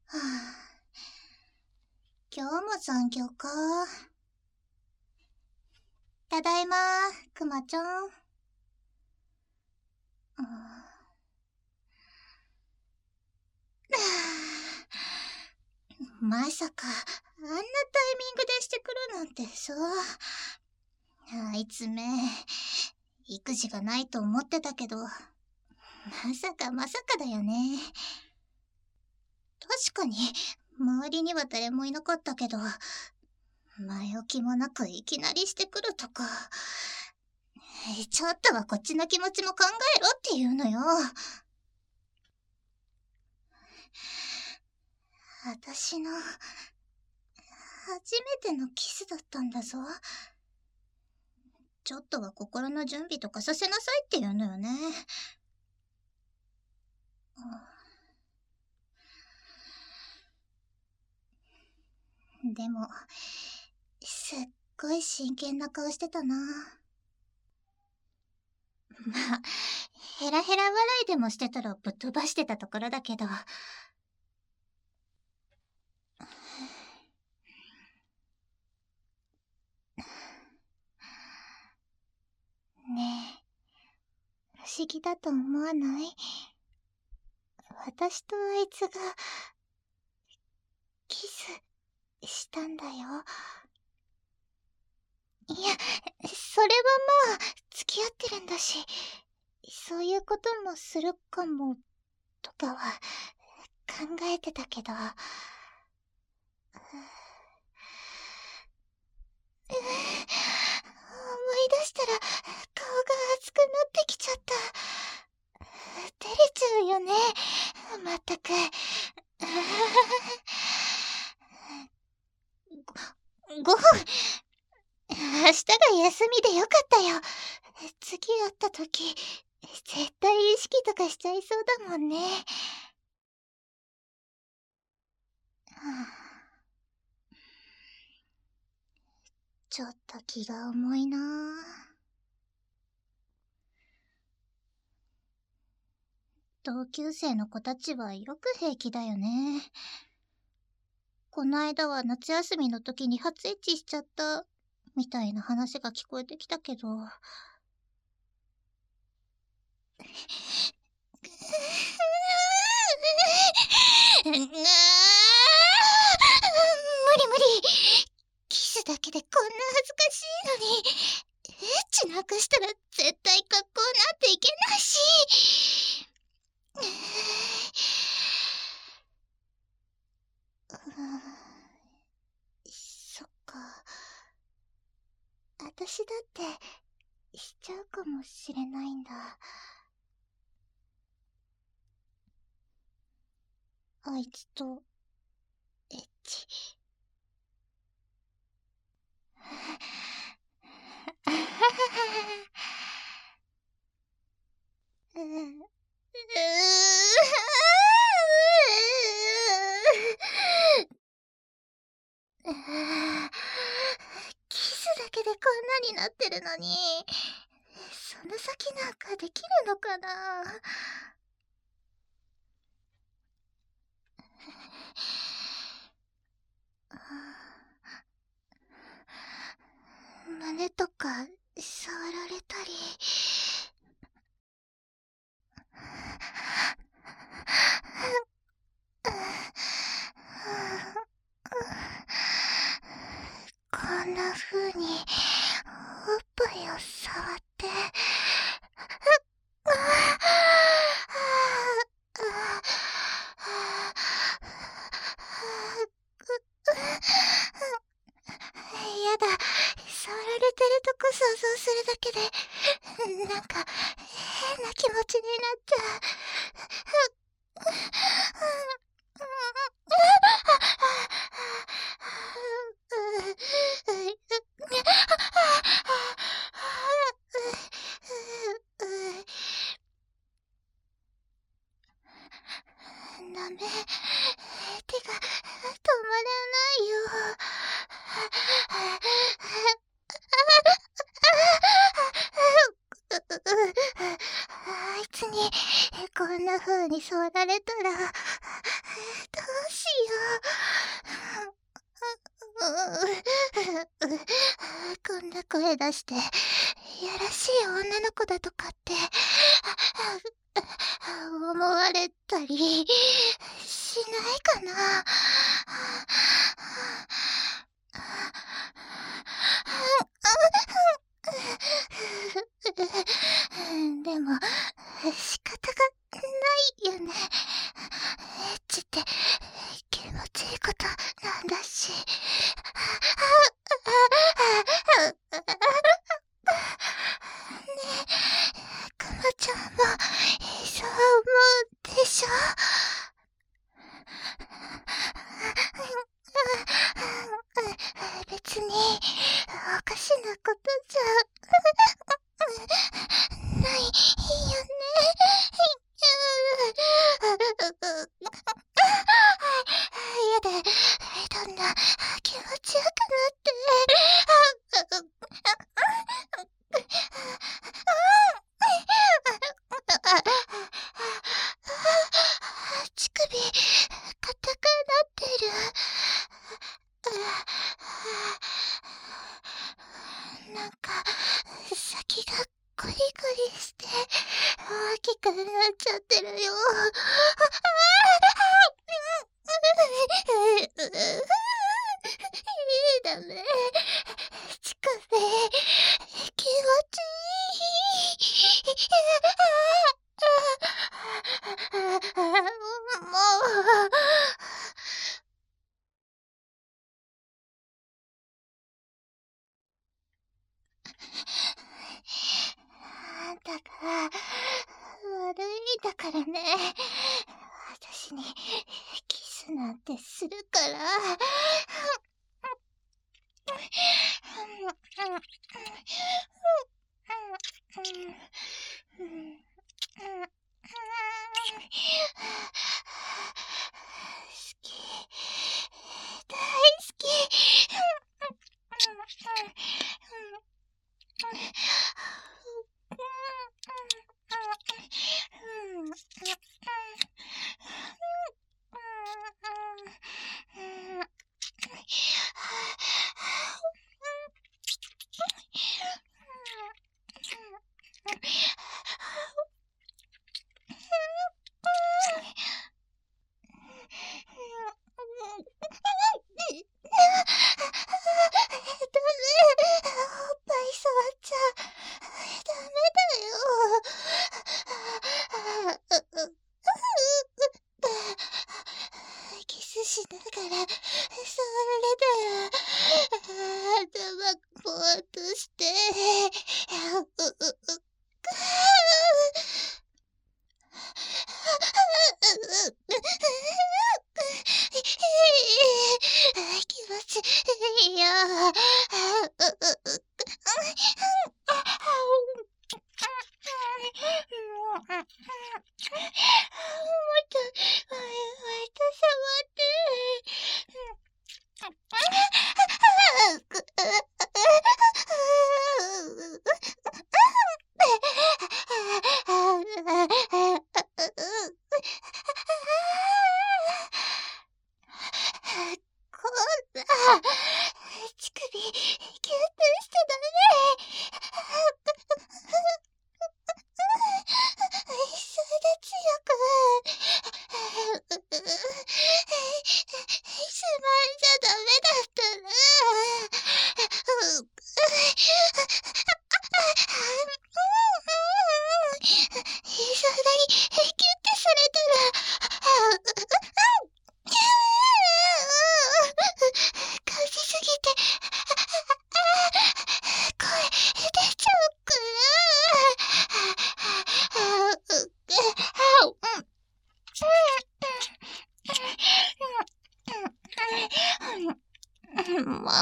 はあ、今日も残業か。ただいま、くまちゃん。まさか、あんなタイミングでしてくるなんてさ。あいつめ、育児がないと思ってたけど、まさかまさかだよね。確かに、周りには誰もいなかったけど、前置きもなくいきなりしてくるとか。ちょっとはこっちの気持ちも考えろって言うのよ。私の、初めてのキスだったんだぞ。ちょっとは心の準備とかさせなさいって言うのよね。でも、すっごい真剣な顔してたな。まあ、ヘラヘラ笑いでもしてたらぶっ飛ばしてたところだけど。ねえ、不思議だと思わない？私とあいつが、キスしたんだよ。いや、それはまあ、付き合ってるんだし、そういうこともするかも、とかは、考えてたけど。思い出したら、顔が熱くなってきちゃった。照れちゃうよね、まったく。5分。明日が休みでよかったよ。次会った時、絶対意識とかしちゃいそうだもんね。ちょっと気が重いなぁ。同級生の子たちはよく平気だよね。この間は夏休みの時に初エッチしちゃった、みたいな話が聞こえてきたけど。無理無理。キスだけでこんな恥ずかしいのに、エッチなんかしたら絶対学校なんて行けないし。そっか。私だってしちゃうかもしれないんだ。あいつとエッチ。キスだけでこんなになってるのに、その先なんかできるのかな。胸とか触られたり。こんな風におっぱいを触って、やだ、触られてるとこ想像するだけで、なんか変な気持ちになっちゃう。ダメ、手が止まらないよ。あいつにこんな風に触られたらどうしよこんな声出して、やらしい女の子だとかって、思われたりしないかな。でも、仕方がないよね。エッチって気持ちいいことなんだし。ねえ、くまちゃんもそう思うでしょ？別におかしなことじゃないよね。やだ、どんな気持ちよくなって。乳首、硬くなってる。なんか、先がゴリゴリして、大きくなっちゃってるよ。ダメ。乳首、気持ちいい。もう。だから、悪いだからね。私にキスなんてするから。好き。大好き。キスしながら、それだよ。頭ぼーっとして。気持ちいいよ。乳首、キュッとしちゃダメ。それで強く。しまんじゃダメだったら。そんなにキュッてされたら。感じすぎて、声出ちゃうから。もう。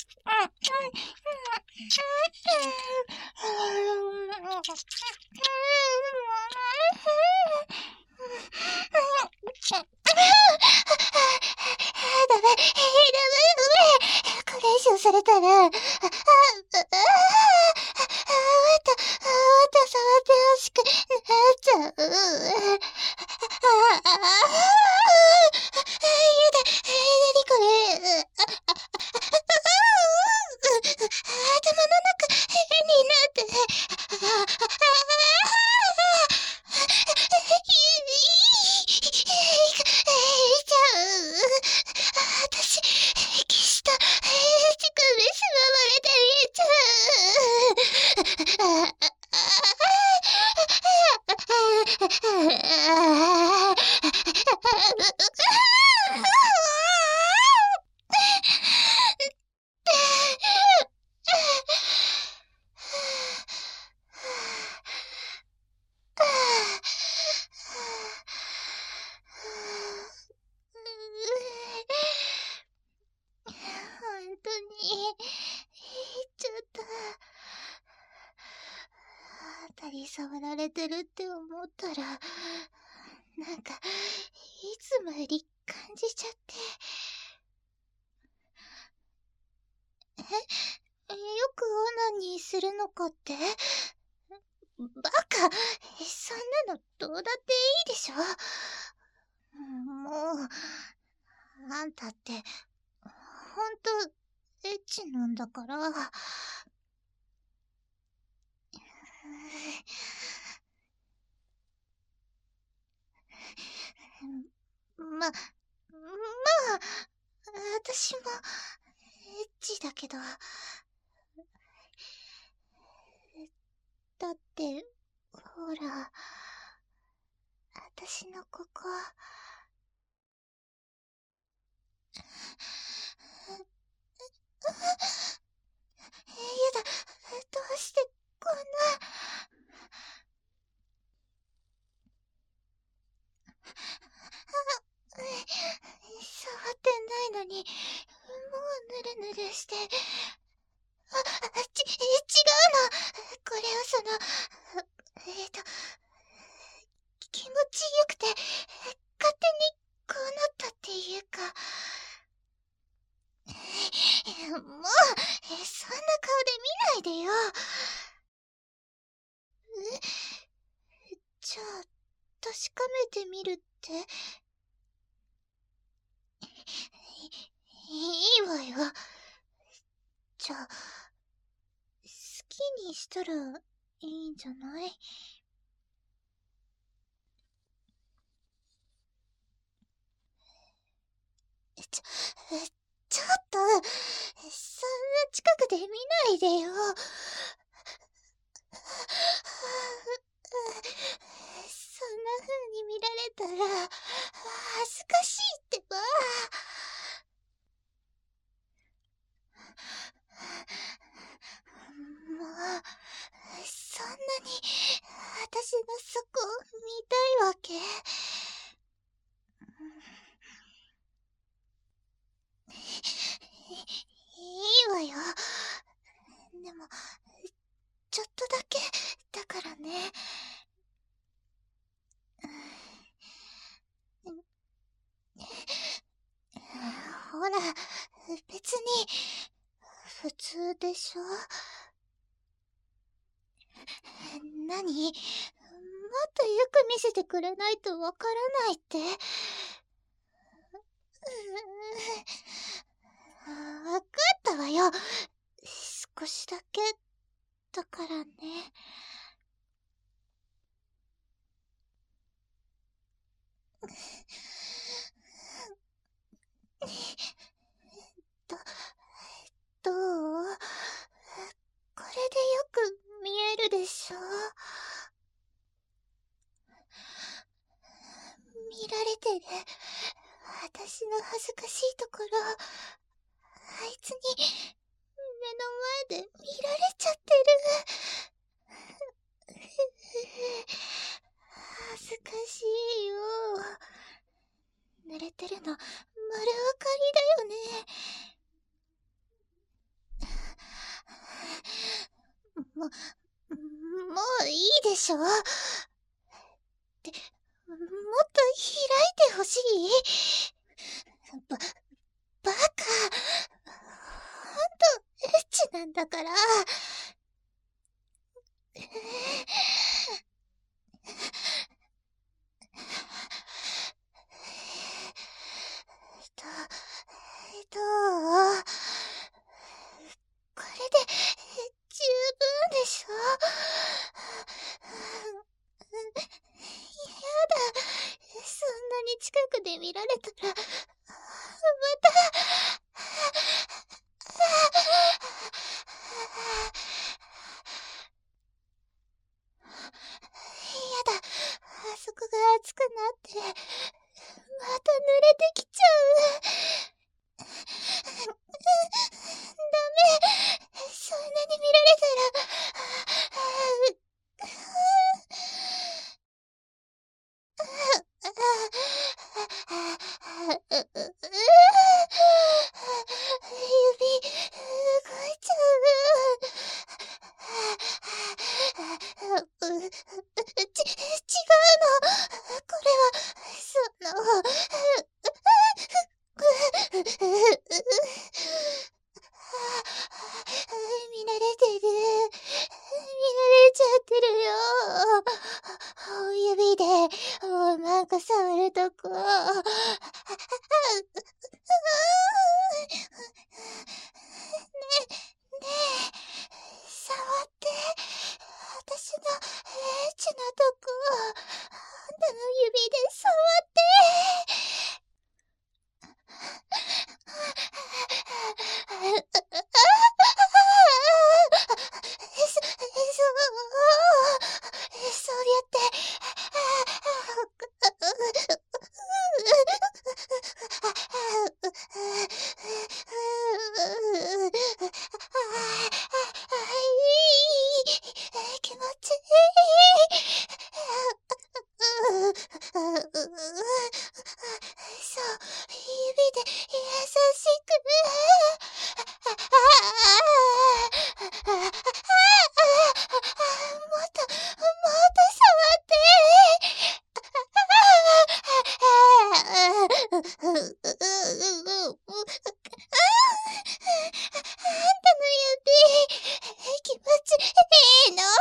これ以上されたら、また触ってほしくなっちゃう。何これ。頭の中になって。いちゃう。私、息した。乳首しまわれていちゃう。本当に、言っちゃった。あたり触られてるって思ったら、なんか、いつもより感じちゃって。よくオナニーするのかって？バカ！そんなのどうだっていいでしょ？もう、あんたって、ほんと、エッチなんだから。まあ、私も、エッチだけど。だって、ほら、私のここ。やだ、どうしてこんな。触ってないのに、もうぬるぬるして。違うの。これは気持ちよくて、勝手にこうなったっていうか。もう、そんな顔で見ないでよ。じゃあ、確かめてみるって？いいわよ。じゃあ、好きにしたらいいんじゃない？ちょっと、そんな近くで見ないでよ。そんな風に見られたら、恥ずかしいってば。もう、そんなに、私の底を見たいわけ？いいわよ。でも、ちょっとだけ、だからね。ほら、別に、普通でしょ？何？もっとよく見せてくれないとわからないって？わかったわよ。少しだけ、だからね。ど、どう？これでよく見えるでしょ？見られてる。私の恥ずかしいところ、あいつに目の前で見られちゃってる。恥ずかしいよ。濡れてるの丸分かりだよね。 もういいでしょ。もっと開いてほしい。バカ。ほんと、エッチなんだから。どう？これで十分でしょ？やだ。そんなに近くで見られたら、また。やだ。あそこが熱くなって、また濡れてきちゃう。ダメ。そんなに見られたら。指、動いちゃう。違うの。これは、見られてる。見られちゃってるよ。指で、なんか触るとこ。ねえ、触って。私のエッチなとこ。あんたの指で触って。そうやって。気持ちいい。そう、指で優しく。もっと触って。あんたの指、気持ちいいの。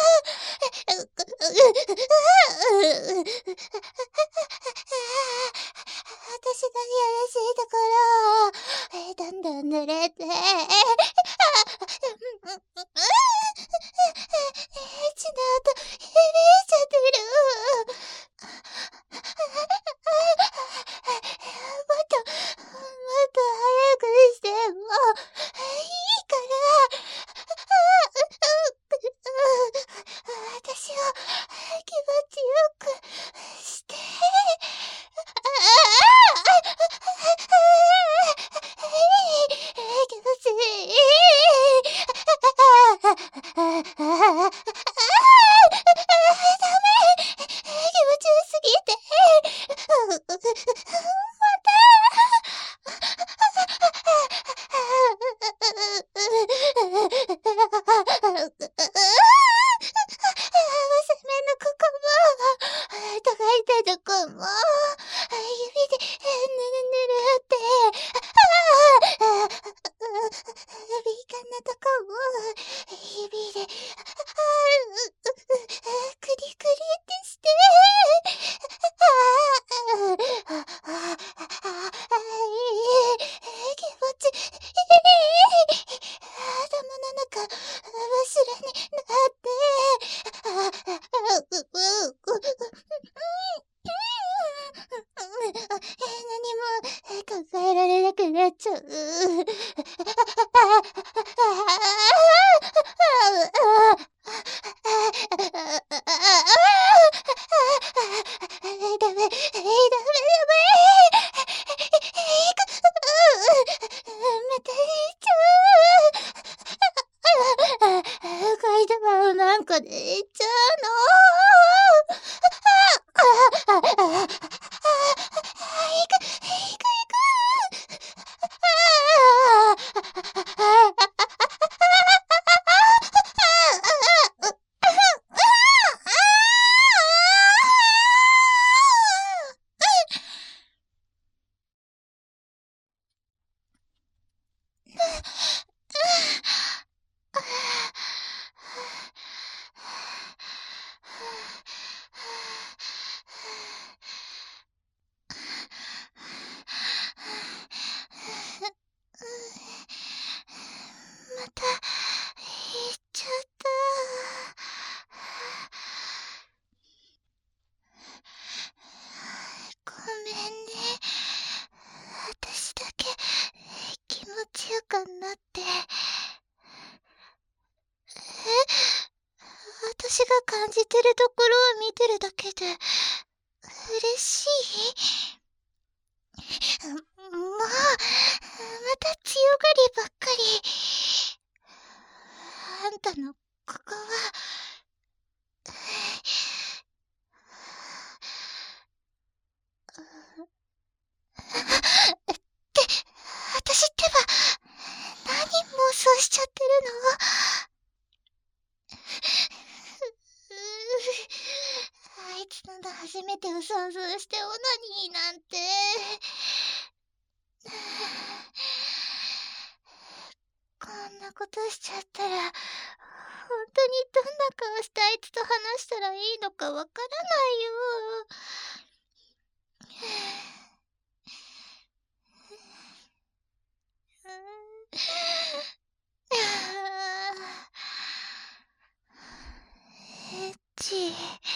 私のやらしいところ、どんどん濡れて。エッチな音、響いちゃってる。もっと早くしてもいいから。私を気持ちよくして。気持ちいい。ダメ。気持ちよすぎて。また。娘のここも、とがいたとこも、指でぬるって、敏感なとこも、指で、クリクリってして、気持ちいい。頭の中、真っ白になって、何も考えられなくなっちゃう。ダメ。また言っちゃう。階段を何個で言っちゃうの。行く。 私が感じてるところを見てるだけで、嬉しい？もう、また強がりばっかり。あんたのここは、私ってば、何妄想しちゃってるの？あいつの初めてうそうそうしてオナニーなんて。こんなことしちゃったら、本当にどんな顔してあいつと話したらいいのかわからないよ。エッチ。